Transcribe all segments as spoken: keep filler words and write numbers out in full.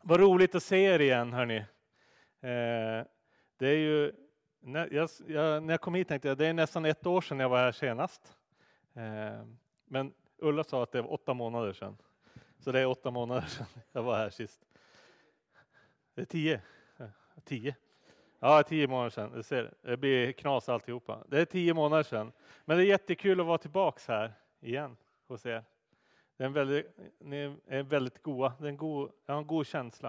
Vad roligt att se er igen, hörni. Eh, det är ju, när jag, jag, när jag kom hit tänkte jag, det är nästan ett år sedan jag var här senast. Eh, men Ulla sa att det var åtta månader sedan. Så det är åtta månader sedan jag var här sist. Det är tio. Tio. Ja, tio månader sedan. Det, ser, det blir knas alltihopa. Det är tio månader sedan. Men det är jättekul att vara tillbaks här igen hos er. Det är en väldigt, ni är väldigt goda. Det är en god, jag har en god känsla.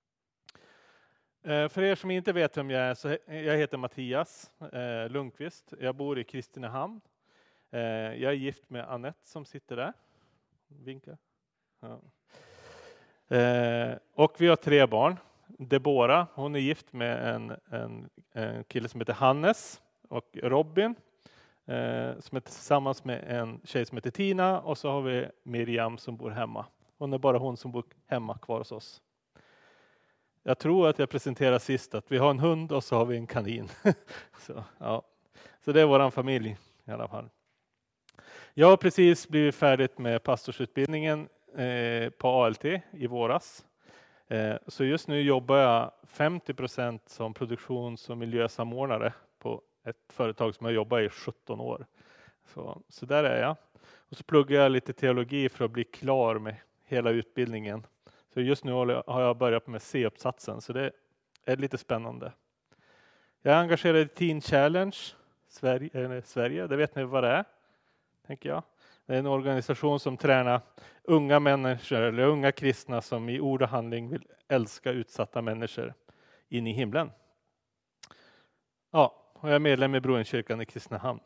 Eh, för er som inte vet vem jag är, så jag heter Mattias eh, Lundqvist. Jag bor i Kristinehamn. Eh, jag är gift med Annette som sitter där. Vinka. Ja. Eh, och vi har tre barn. Deborah, hon är gift med en, en, en kille som heter Hannes. Och Robin, eh, som är tillsammans med en tjej som heter Tina. Och så har vi Miriam som bor hemma. Hon är bara hon som bor hemma kvar hos oss. Jag tror att jag presenterar sist att vi har en hund och så har vi en kanin. så, ja. så det är våran familj i alla fall. Jag har precis blivit färdigt med pastorsutbildningen eh, på A L T i våras. Eh, så just nu jobbar jag femtio procent som produktions- och miljösamordnare på ett företag som jag jobbat i sjutton år. Så, så där är jag. Och så pluggar jag lite teologi för att bli klar med hela utbildningen. Så just nu har jag börjat med C-uppsatsen, så det är lite spännande. Jag är engagerad i Teen Challenge Sverige, Sverige, det vet ni vad det är, tänker jag. Det är en organisation som tränar unga människor, eller unga kristna som i ord och handling vill älska utsatta människor in i himlen. Ja, och jag är medlem i Brorenkyrkan i Kristinehamn.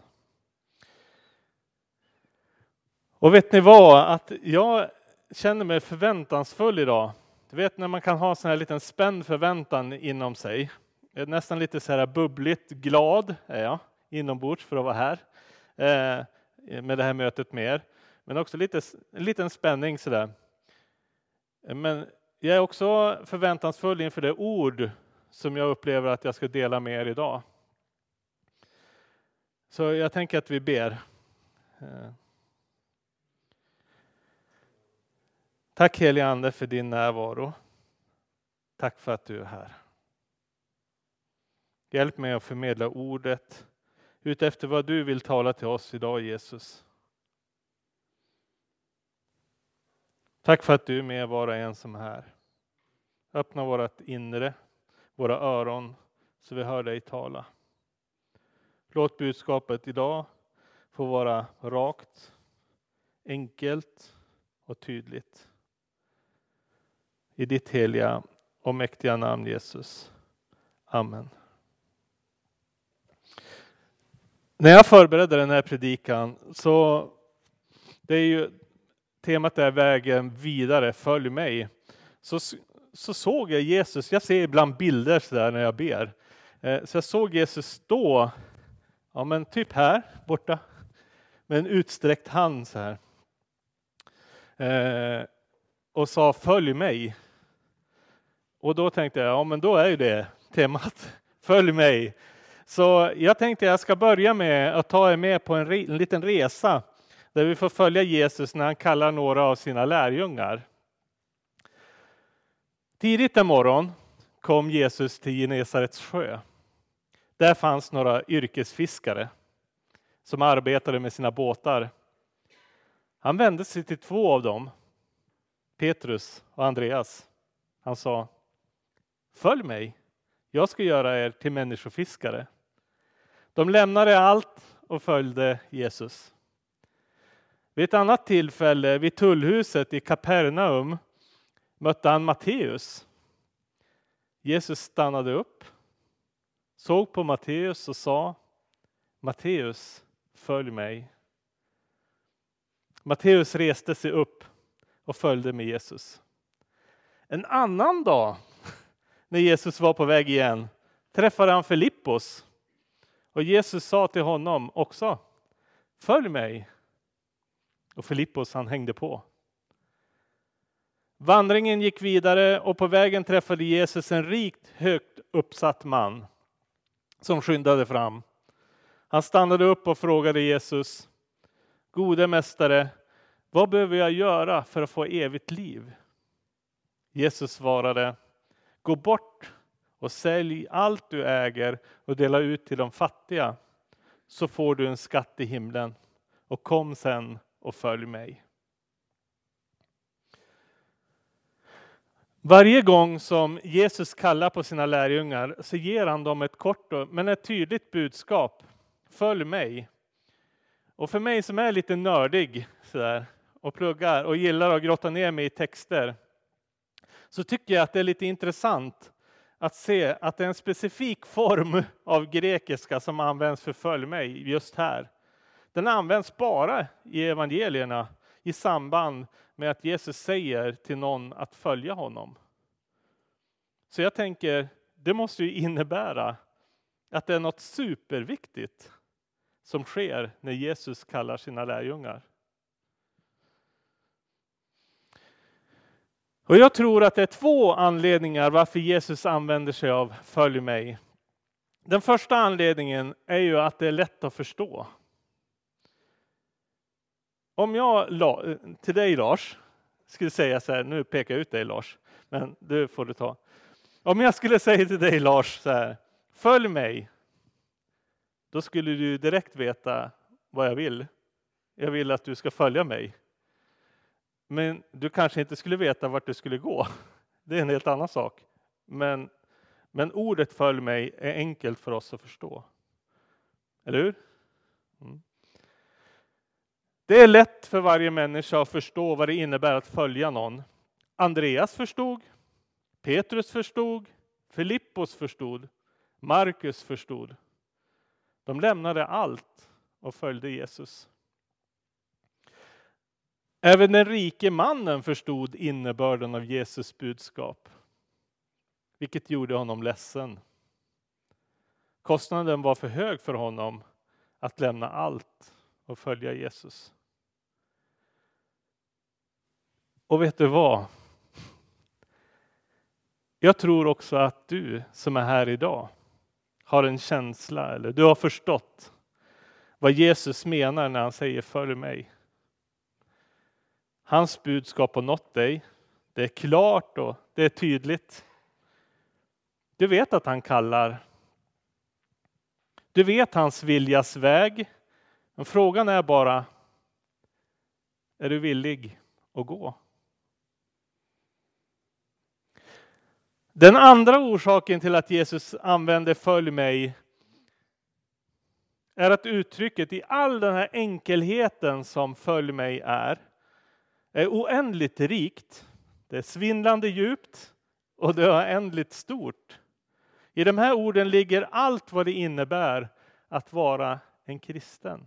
Och vet ni vad? Att jag känner mig förväntansfull idag. Du vet när man kan ha sån här liten spänd förväntan inom sig. Jag är nästan lite så här bubbligt glad är jag inombords för att vara här. Eh, med det här mötet med er. Men också lite, en liten spänning sådär. Men jag är också förväntansfull inför det ord som jag upplever att jag ska dela med er idag. Så jag tänker att vi ber. Eh. Tack helige Ande för din närvaro. Tack för att du är här. Hjälp mig att förmedla ordet ut efter vad du vill tala till oss idag, Jesus. Tack för att du är med var och en som är här. Öppna vårat inre, våra öron, så vi hör dig tala. Låt budskapet idag få vara rakt, enkelt och tydligt. I ditt heliga och mäktiga namn, Jesus. Amen. När jag förberedde den här predikan så det är ju temat är vägen vidare, följ mig. Så, så såg jag Jesus, jag ser ibland bilder så där när jag ber. Så jag såg Jesus stå, ja men typ här borta, med en utsträckt hand så här. Eh, och sa följ mig. Och då tänkte jag, ja men då är ju det temat, följ mig. Så jag tänkte jag ska börja med att ta er med på en, re, en liten resa. Där vi får följa Jesus när han kallar några av sina lärjungar. Tidigt en morgon kom Jesus till Genesarets sjö. Där fanns några yrkesfiskare som arbetade med sina båtar. Han vände sig till två av dem, Petrus och Andreas. Han sa, följ mig, jag ska göra er till människofiskare. De lämnade allt och följde Jesus. Vid ett annat tillfälle vid tullhuset i Kapernaum mötte han Matteus. Jesus stannade upp, såg på Matteus och sa, Matteus, följ mig. Matteus reste sig upp och följde med Jesus. En annan dag, när Jesus var på väg igen, träffade han Filippos. Och Jesus sa till honom också, följ mig. Och Filippos han hängde på. Vandringen gick vidare och på vägen träffade Jesus en rikt högt uppsatt man som skyndade fram. Han stannade upp och frågade Jesus, gode mästare, vad behöver jag göra för att få evigt liv? Jesus svarade, gå bort och sälj allt du äger och dela ut till de fattiga, så får du en skatt i himlen, och kom sen och följ mig. Varje gång som Jesus kallar på sina lärjungar så ger han dem ett kort men ett tydligt budskap. Följ mig. Och för mig som är lite nördig så där, och pluggar och gillar att grotta ner mig i texter, så tycker jag att det är lite intressant att se att det är en specifik form av grekiska som används för följ mig just här. Den används bara i evangelierna i samband med att Jesus säger till någon att följa honom. Så jag tänker, det måste ju innebära att det är något superviktigt som sker när Jesus kallar sina lärjungar. Och jag tror att det är två anledningar varför Jesus använder sig av följ mig. Den första anledningen är ju att det är lätt att förstå. Om jag till dig Lars skulle säga så här, nu pekar jag ut dig Lars, men du får du ta. Om jag skulle säga till dig Lars så här, följ mig, då skulle du direkt veta vad jag vill. Jag vill att du ska följa mig. Men du kanske inte skulle veta vart du skulle gå. Det är en helt annan sak. Men, men ordet följ mig är enkelt för oss att förstå. Eller hur? Mm. Det är lätt för varje människa att förstå vad det innebär att följa någon. Andreas förstod. Petrus förstod. Filippos förstod. Markus förstod. De lämnade allt och följde Jesus. Även den rike mannen förstod innebörden av Jesus budskap, vilket gjorde honom ledsen. Kostnaden var för hög för honom att lämna allt och följa Jesus. Och vet du vad? Jag tror också att du som är här idag har en känsla, eller du har förstått vad Jesus menar när han säger följ mig. Hans budskap har nått dig. Det är klart och det är tydligt. Du vet att han kallar. Du vet hans viljas väg. Men frågan är bara, är du villig att gå? Den andra orsaken till att Jesus använder följ mig är att uttrycket i all den här enkelheten som följ mig är, är oändligt rikt. Det är svindlande djupt och det är oändligt stort. I de här orden ligger allt vad det innebär att vara en kristen.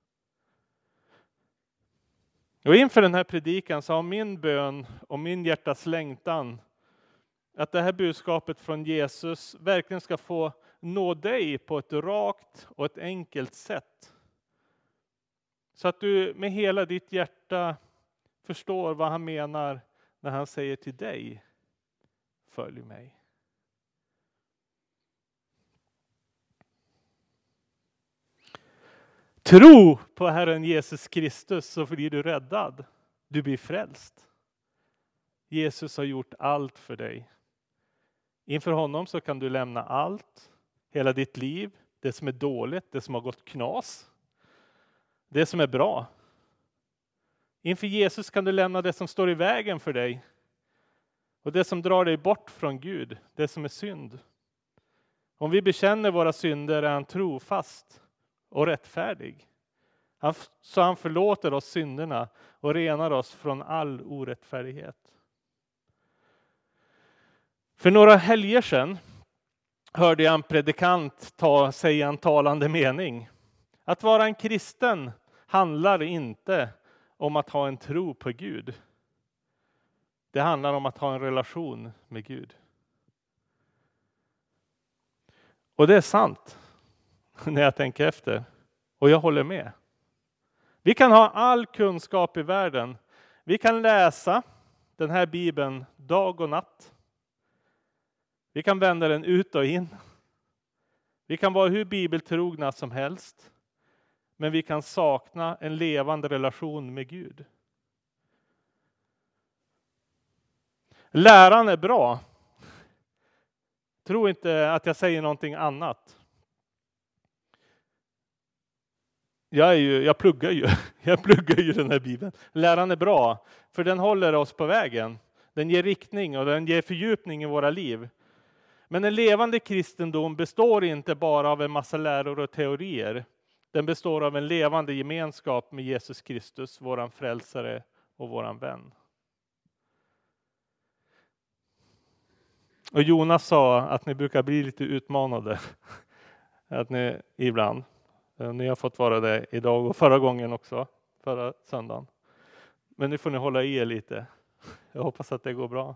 Och inför den här predikan så har min bön och min hjärtas längtan att det här budskapet från Jesus verkligen ska få nå dig på ett rakt och ett enkelt sätt. Så att du med hela ditt hjärta förstår vad han menar när han säger till dig, följ mig. Tro på Herren Jesus Kristus så blir du räddad. Du blir frälst. Jesus har gjort allt för dig. Inför honom så kan du lämna allt, hela ditt liv, det som är dåligt, det som har gått knas, det som är bra. Inför Jesus kan du lämna det som står i vägen för dig och det som drar dig bort från Gud, det som är synd. Om vi bekänner våra synder är han trofast och rättfärdig. Han, så han förlåter oss synderna och renar oss från all orättfärdighet. För några helger sedan hörde jag en predikant ta, säga en talande mening. Att vara en kristen handlar inte om att ha en tro på Gud. Det handlar om att ha en relation med Gud. Och det är sant när jag tänker efter. Och jag håller med. Vi kan ha all kunskap i världen. Vi kan läsa den här Bibeln dag och natt. Vi kan vända den ut och in. Vi kan vara hur bibeltrogna som helst. Men vi kan sakna en levande relation med Gud. Läran är bra. Tro inte att jag säger någonting annat. Jag, är ju, jag pluggar ju. Jag pluggar ju den här Bibeln. Läran är bra, för den håller oss på vägen. Den ger riktning och den ger fördjupning i våra liv. Men en levande kristendom består inte bara av en massa läror och teorier. Den består av en levande gemenskap med Jesus Kristus, våran frälsare och våran vän. Och Jonas sa att ni brukar bli lite utmanade. Att ni ibland. Ni har fått vara det idag och förra gången också. Förra söndagen. Men nu får ni hålla i er lite. Jag hoppas att det går bra.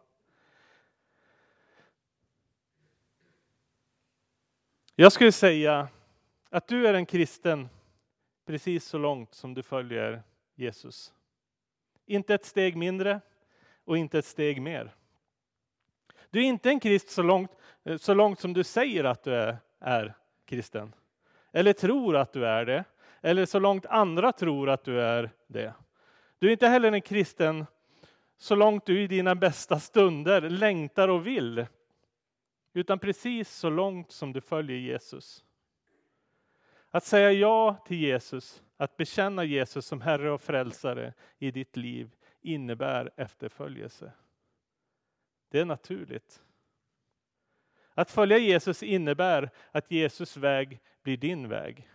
Jag skulle säga att du är en kristen precis så långt som du följer Jesus. Inte ett steg mindre och inte ett steg mer. Du är inte en krist så långt, så långt som du säger att du är, är kristen. Eller tror att du är det. Eller så långt andra tror att du är det. Du är inte heller en kristen så långt du i dina bästa stunder längtar och vill. Utan precis så långt som du följer Jesus. Att säga ja till Jesus, att bekänna Jesus som Herre och frälsare i ditt liv innebär efterföljelse. Det är naturligt. Att följa Jesus innebär att Jesus väg blir din väg.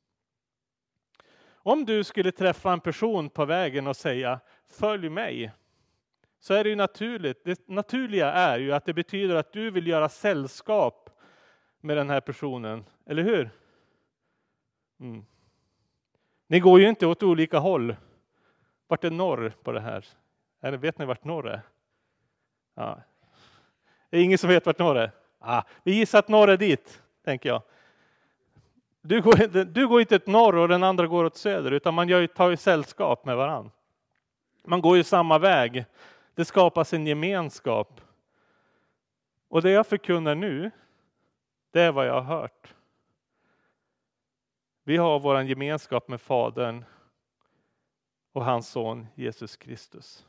Om du skulle träffa en person på vägen och säga följ mig, så är det ju naturligt. Det naturliga är ju att det betyder att du vill göra sällskap med den här personen. Eller hur? Mm. Ni går ju inte åt olika håll. Vart är norr på det här? Eller vet ni vart norr är? Ja. Det är ingen som vet vart norr är. Ah, vi gissar att norr är dit, tänker jag. Du går, du går inte åt norr och den andra går åt söder, utan man gör, tar ju sällskap med varann. Man går ju samma väg. Det skapas en gemenskap. Och det jag förkunnar nu, det är vad jag har hört. Vi har vår gemenskap med Fadern och hans son Jesus Kristus.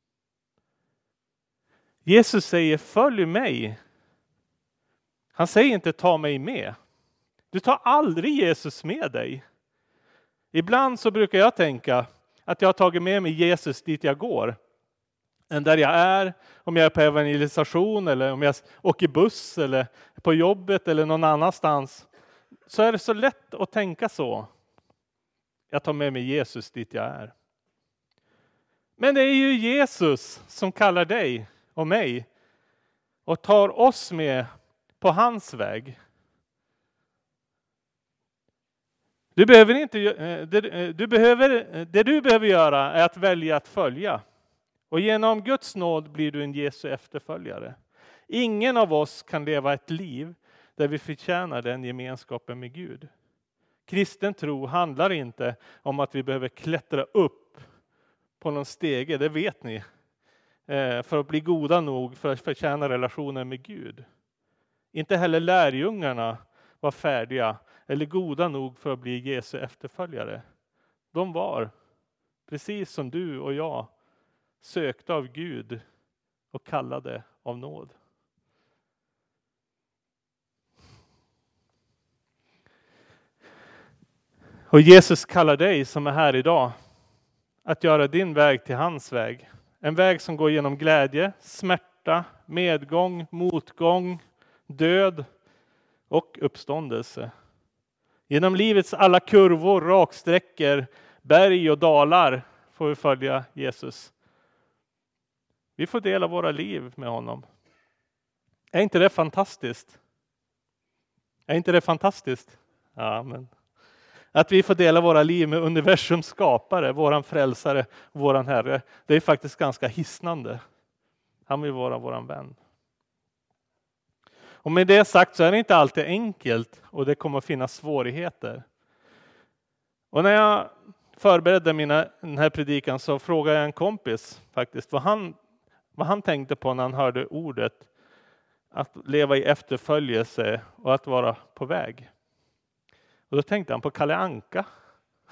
Jesus säger följ mig. Han säger inte ta mig med. Du tar aldrig Jesus med dig. Ibland så brukar jag tänka att jag har tagit med mig Jesus dit jag går. Än där jag är, om jag är på evangelisation eller om jag åker buss eller på jobbet eller någon annanstans. Så är det så lätt att tänka så. Jag tar med mig Jesus dit jag är. Men det är ju Jesus som kallar dig och mig och tar oss med på hans väg. Du behöver inte, du behöver, det du behöver göra är att välja att följa. Och genom Guds nåd blir du en Jesu efterföljare. Ingen av oss kan leva ett liv där vi förtjänar den gemenskapen med Gud. Kristen tro handlar inte om att vi behöver klättra upp på någon stege, det vet ni. För att bli goda nog för att förtjäna relationen med Gud. Inte heller lärjungarna var färdiga eller goda nog för att bli Jesu efterföljare. De var, precis som du och jag, sökta av Gud och kallade av nåd. Och Jesus kallar dig som är här idag att göra din väg till hans väg. En väg som går genom glädje, smärta, medgång, motgång, död och uppståndelse. Genom livets alla kurvor, raksträckor, berg och dalar får vi följa Jesus. Vi får dela våra liv med honom. Är inte det fantastiskt? Är inte det fantastiskt? Ja, men att vi får dela våra liv med universums skapare, våran frälsare, våran Herre. Det är faktiskt ganska hisnande. Han vill vara våran vän. Och med det sagt så är det inte alltid enkelt och det kommer att finnas svårigheter. Och när jag förberedde mina, den här predikan så frågade jag en kompis faktiskt vad han, vad han tänkte på när han hörde ordet att leva i efterföljelse och att vara på väg. Och då tänkte han på Kalle Anka.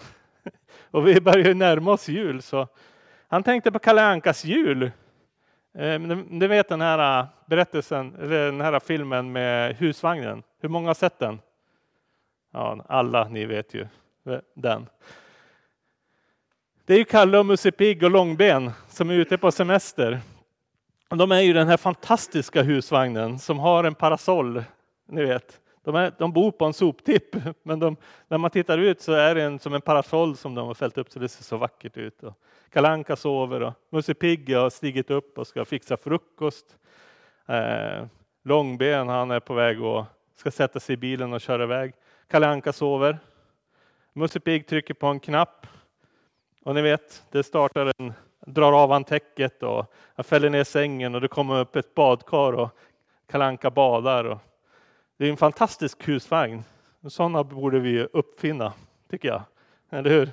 Och vi börjar närma oss jul så han tänkte på Kalle Ankas jul. Eh, men du vet den här berättelsen, eller den här filmen med husvagnen. Hur många har sett den? Ja, alla ni vet ju den. Det är ju Kalle och Musse Pigg och Långben som är ute på semester. De är ju den här fantastiska husvagnen som har en parasoll, ni vet. De, är, de bor på en soptipp, men de, när man tittar ut så är det en, som en parasoll som de har fällt upp så det ser så vackert ut. Och Kalle Anka sover och Musse Pigg har stigit upp och ska fixa frukost. Eh, Långben, han är på väg och ska sätta sig i bilen och köra iväg. Kalle Anka sover. Musse Pigg trycker på en knapp. Och ni vet, det startar en, drar av han täcket och han fäller ner sängen och det kommer upp ett badkar och Kalle Anka badar. Och det är en fantastisk husvagn. Sådana borde vi uppfinna, tycker jag. Eller hur?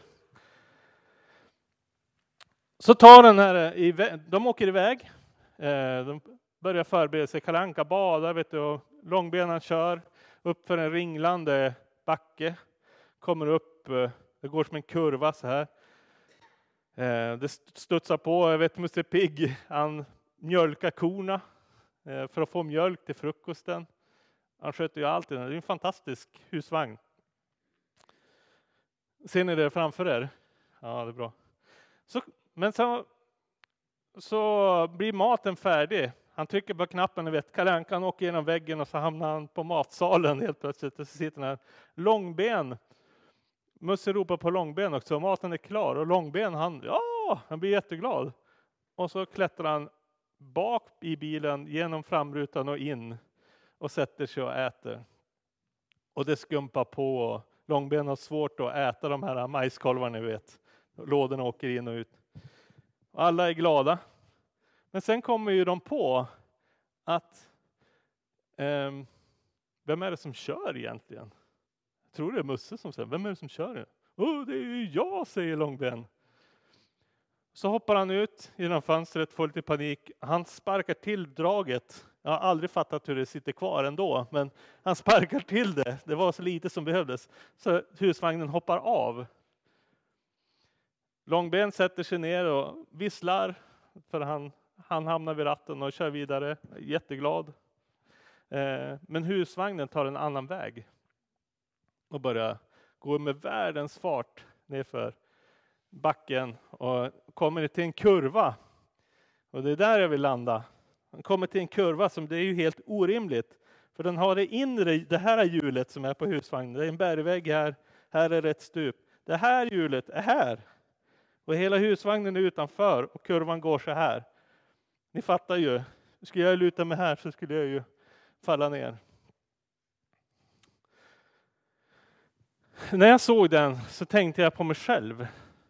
Så tar den här, de åker iväg. De börjar förbereda sig. Kalle Anka badar, vet du, och Långbenen kör upp för en ringlande backe. Kommer upp, det går som en kurva så här. Det studsar på, jag vet Musse Pigg, han mjölkar korna för att få mjölk till frukosten. Han sköter ju allt. Det är en fantastisk husvagn. Ser ni det framför er? Ja, det är bra. Så, men så, så blir maten färdig. Han trycker på knappen och vet, Kalle Anka åker genom väggen och så hamnar han på matsalen helt plötsligt. Och så sitter han Långben. Musse ropar på Långben också. Maten är klar och Långben han, ja, han blir jätteglad. Och så klättrar han bak i bilen genom framrutan och in. Och sätter sig och äter. Och det skumpar på. Långben har svårt att äta de här majskolvarna, ni vet. Lådorna åker in och ut. Alla är glada. Men sen kommer ju de på att eh, vem är det som kör egentligen? Jag tror det är Musse som säger, vem är det som kör det? Åh, det är ju jag, säger Långben. Så hoppar han ut genom fönstret, får lite panik. Han sparkar till draget. Jag har aldrig fattat hur det sitter kvar ändå, men han sparkar till det. Det var så lite som behövdes. Så husvagnen hoppar av. Långben sätter sig ner och visslar, för han, han hamnar vid ratten och kör vidare. Jätteglad. Eh, men husvagnen tar en annan väg. Och börjar gå med världens fart nerför backen. Och kommer till en kurva. Och det är där jag vill landa. Han kommer till en kurva som det är ju helt orimligt. För den har det inre, det här hjulet som är på husvagnen. Det är en bergvägg här. Här är ett stup. Det här hjulet är här. Och hela husvagnen är utanför. Och kurvan går så här. Ni fattar ju. Skulle jag luta mig här så skulle jag ju falla ner. När jag såg den så tänkte jag på mig själv.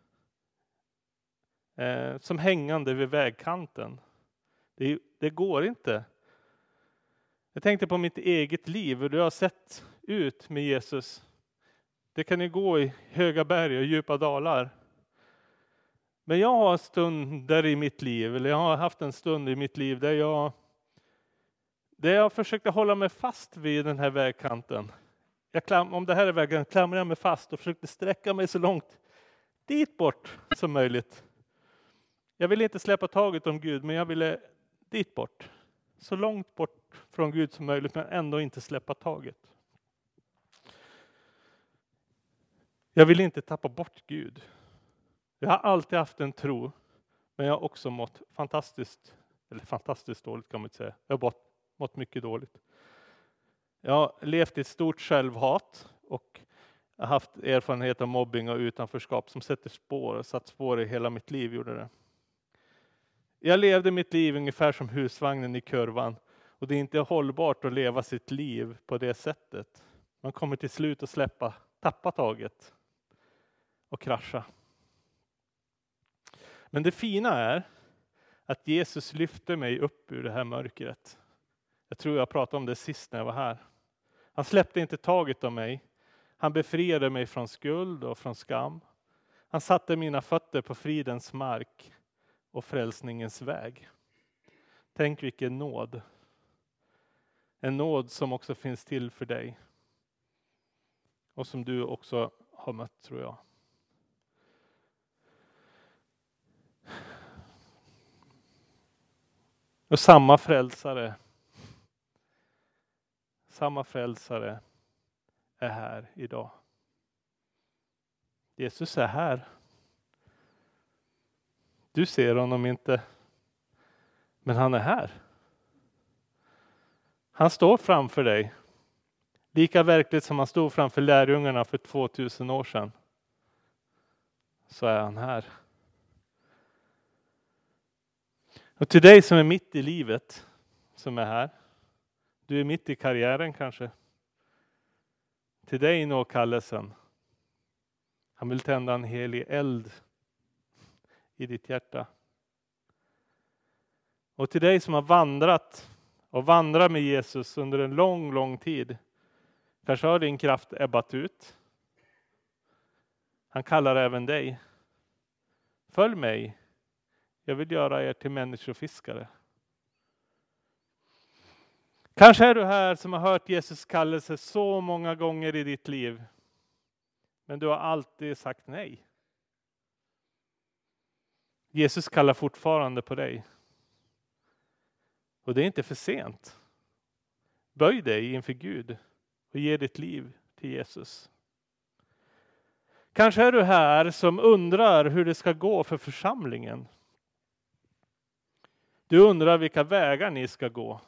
Eh, som hängande vid vägkanten. Det, det går inte. Jag tänkte på mitt eget liv. Hur du har sett ut med Jesus. Det kan ju gå i höga berg och djupa dalar. Men jag har en stund där i mitt liv. Eller jag har haft en stund i mitt liv. Där jag, där jag försökte hålla mig fast vid den här vägkanten. Jag klam, om det här är vägen klamrar jag mig fast. Och försökte sträcka mig så långt dit bort som möjligt. Jag ville inte släppa taget om Gud. Men jag ville dit bort. Så långt bort från Gud som möjligt. Men ändå inte släppa taget. Jag vill inte tappa bort Gud. Jag har alltid haft en tro. Men jag har också mått fantastiskt. Eller fantastiskt dåligt kan man inte säga. Jag har mått, mått mycket dåligt. Jag har levt i ett stort självhat. Och jag har haft erfarenhet av mobbing och utanförskap. Som sätter spår. Och satt spår i hela mitt liv gjorde det. Jag levde mitt liv ungefär som husvagnen i kurvan. Och det är inte hållbart att leva sitt liv på det sättet. Man kommer till slut att släppa, tappa taget. Och krascha. Men det fina är att Jesus lyfte mig upp ur det här mörkret. Jag tror jag pratade om det sist när jag var här. Han släppte inte taget om mig. Han befriade mig från skuld och från skam. Han satte mina fötter på fridens mark och frälsningens väg. Tänk vilken nåd. En nåd som också finns till för dig. Och som du också har mött, tror jag. Och samma frälsare, samma frälsare är här idag. Jesus är här. Du ser honom inte, men han är här. Han står framför dig. Lika verkligt som han stod framför lärjungarna för tvåtusen år sedan. Så är han här. Och till dig som är mitt i livet, som är här. Du är mitt i karriären kanske. Till dig når kallelsen. Han vill tända en helig eld i ditt hjärta. Och till dig som har vandrat och vandrar med Jesus under en lång, lång tid. Kanske har din kraft ebbat ut. Han kallar även dig. Följ mig. Jag vill göra er till människofiskare. Kanske är du här som har hört Jesus kallelse så många gånger i ditt liv. Men du har alltid sagt nej. Jesus kallar fortfarande på dig. Och det är inte för sent. Böj dig inför Gud och ge ditt liv till Jesus. Kanske är du här som undrar hur det ska gå för församlingen. Du undrar vilka vägar ni ska gå.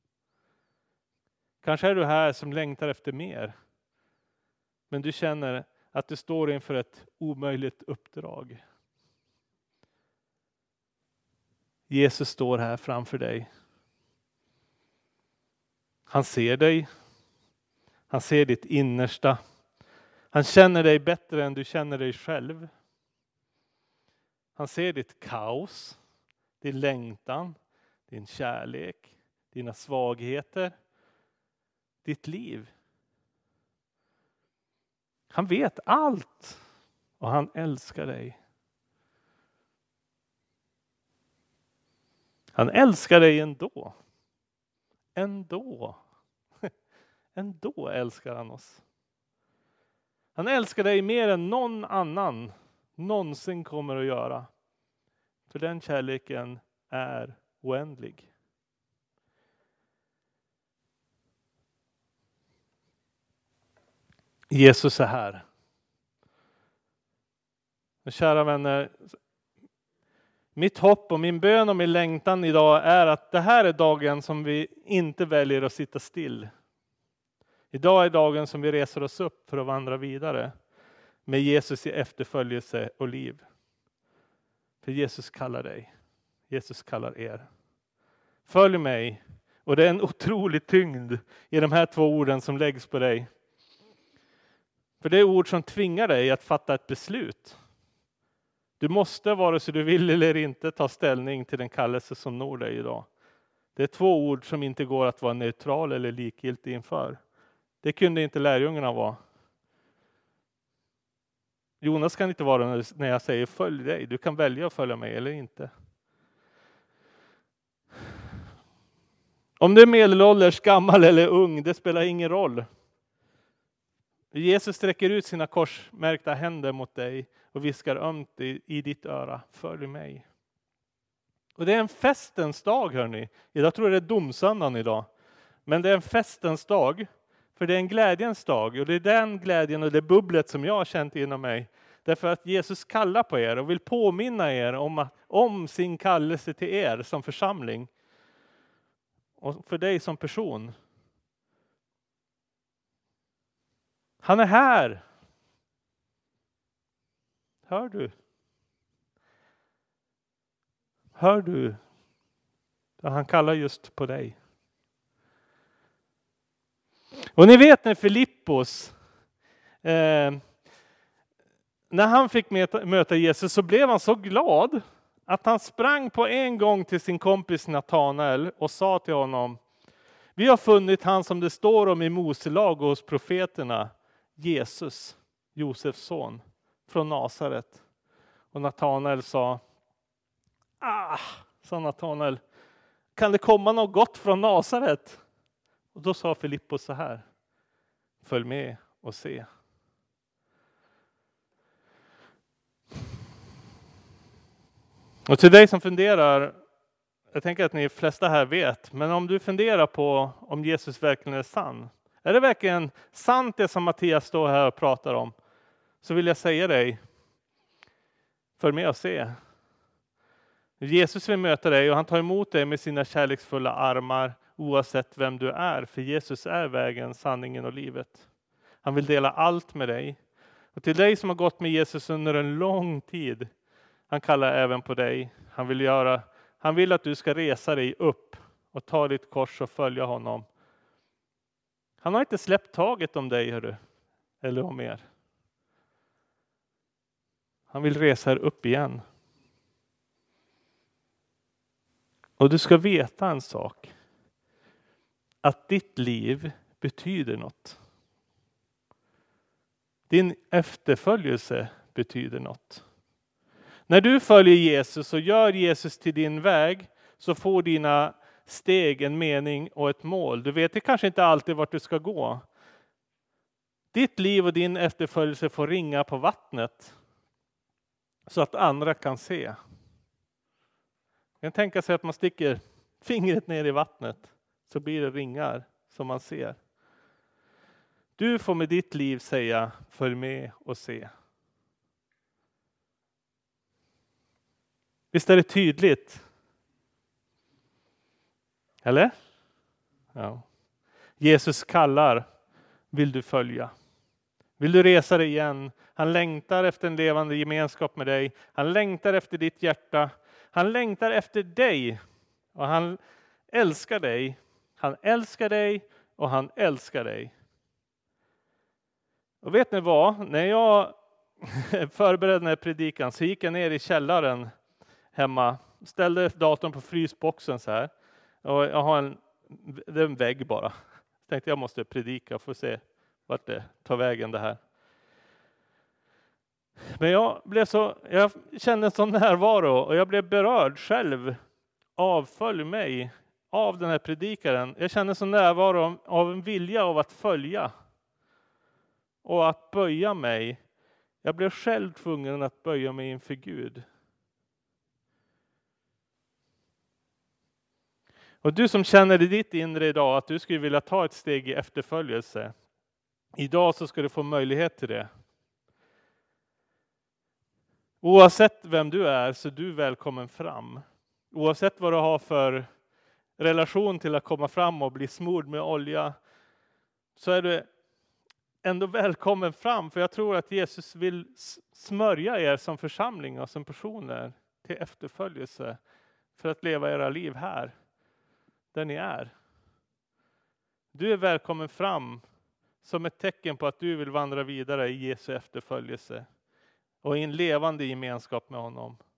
Kanske är du här som längtar efter mer. Men du känner att du står inför ett omöjligt uppdrag. Jesus står här framför dig. Han ser dig. Han ser ditt innersta. Han känner dig bättre än du känner dig själv. Han ser ditt kaos, din längtan, din kärlek, dina svagheter, ditt liv. Han vet allt och han älskar dig. Han älskar dig ändå. Ändå. Ändå älskar han oss. Han älskar dig mer än någon annan någonsin kommer att göra. För den kärleken är oändlig. Jesus är här. Och kära vänner, mitt hopp och min bön och min längtan idag är att det här är dagen som vi inte väljer att sitta still. Idag är dagen som vi reser oss upp för att vandra vidare med Jesus i efterföljelse och liv. För Jesus kallar dig. Jesus kallar er. Följ mig. Och det är en otrolig tyngd i de här två orden som läggs på dig. För det är ord som tvingar dig att fatta ett beslut. Du måste, vare sig du vill eller inte, ta ställning till den kallelse som når dig idag. Det är två ord som inte går att vara neutral eller likgiltig inför. Det kunde inte lärjungarna vara. Jonas kan inte vara när jag säger följ dig. Du kan välja att följa mig eller inte. Om du är medelålders, gammal eller ung, det spelar ingen roll. Jesus sträcker ut sina korsmärkta händer mot dig och viskar ömt i, i ditt öra. Följ mig. Och det är en festens dag, hörni. Jag tror det är domsöndagen idag. Men det är en festens dag. För det är en glädjens dag. Och det är den glädjen och det bubblet som jag har känt inom mig. Därför att Jesus kallar på er och vill påminna er om, att, om sin kallelse till er som församling. Och för dig som person. Han är här. Hör du? Hör du? Han kallar just på dig. Och ni vet när Filippos, eh, när han fick möta Jesus så blev han så glad att han sprang på en gång till sin kompis Natanael och sa till honom: vi har funnit han som det står om i Mose lag och hos profeterna, Jesus, Josefs son, från Nasaret. Och Natanael sa: ah, sa Natanael, kan det komma något gott från Nasaret? Och då sa Filippos så här: följ med och se. Och till dig som funderar, jag tänker att ni flesta här vet, men om du funderar på om Jesus verkligen är sann. Är det verkligen sant det som Mattias står här och pratar om? Så vill jag säga dig, för med och se. Jesus vill möta dig och han tar emot dig med sina kärleksfulla armar oavsett vem du är. För Jesus är vägen, sanningen och livet. Han vill dela allt med dig. Och till dig som har gått med Jesus under en lång tid, han kallar även på dig. Han vill, göra, han vill att du ska resa dig upp och ta ditt kors och följa honom. Han har inte släppt taget om dig, hörru, eller om er. Han vill resa er upp igen. Och du ska veta en sak. Att ditt liv betyder något. Din efterföljelse betyder något. När du följer Jesus och gör Jesus till din väg, så får dina steg en mening och ett mål. Du vet det kanske inte alltid vart du ska gå. Ditt liv och din efterföljelse får ringa på vattnet. Så att andra kan se. Jag kan tänka sig att man sticker fingret ner i vattnet. Så blir det ringar som man ser. Du får med ditt liv säga, följ med och se. Visst är det tydligt? Eller? Ja. Jesus kallar, vill du följa? Vill du resa dig igen? Han längtar efter en levande gemenskap med dig. Han längtar efter ditt hjärta. Han längtar efter dig. Och han älskar dig. Han älskar dig och han älskar dig. Och vet ni vad? När jag förberedde den här predikan så gick jag ner i källaren hemma. Ställde datorn på frysboxen så här. Och jag har en, det är en vägg bara. Jag tänkte jag måste predika och få se vart det tar vägen det här. Men jag blev så, jag kände en sån närvaro och jag blev berörd själv. Avfölj mig av den här predikaren. Jag kände en sån närvaro av en vilja av att följa. Och att böja mig. Jag blev själv tvungen att böja mig inför Gud. Och du som känner i ditt inre idag att du skulle vilja ta ett steg i efterföljelse. Idag så ska du få möjlighet till det. Oavsett vem du är så är du välkommen fram. Oavsett vad du har för relation till att komma fram och bli smord med olja. Så är du ändå välkommen fram. För jag tror att Jesus vill smörja er som församling och som personer till efterföljelse. För att leva era liv här. Där ni är. Du är välkommen fram som ett tecken på att du vill vandra vidare i Jesu efterföljelse. Och i en levande gemenskap med honom.